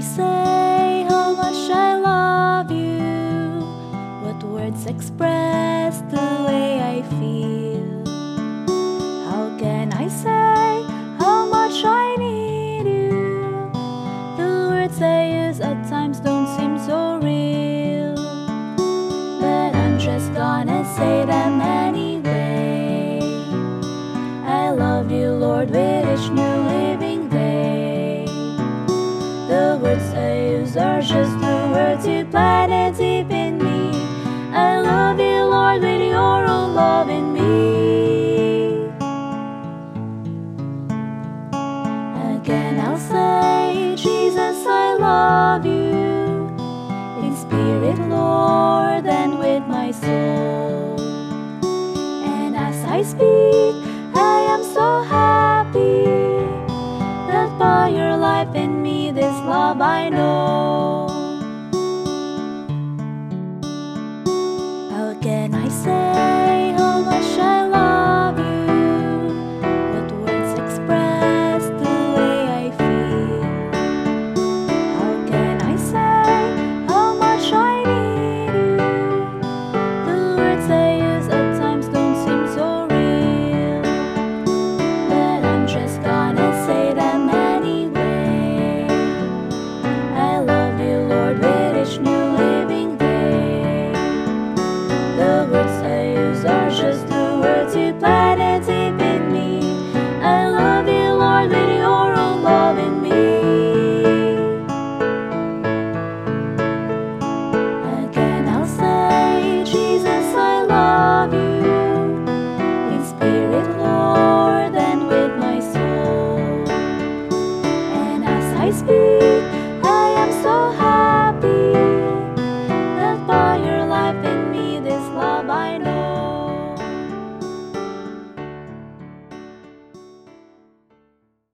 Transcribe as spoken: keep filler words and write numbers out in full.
say how much I love you? What words express the way I feel? How can I say how much I need you? The words I use at times don't seem so real, but I'm just gonna say them anyway. I love you, Lord, with each new living day. The words I use are just the words you planted deep in me. I love you, Lord, with your own love in me. Again I'll say, Jesus, I love you, in spirit, Lord, and with my soul. And as I speak, I am so happy that by your life in me, this love I know. How can I say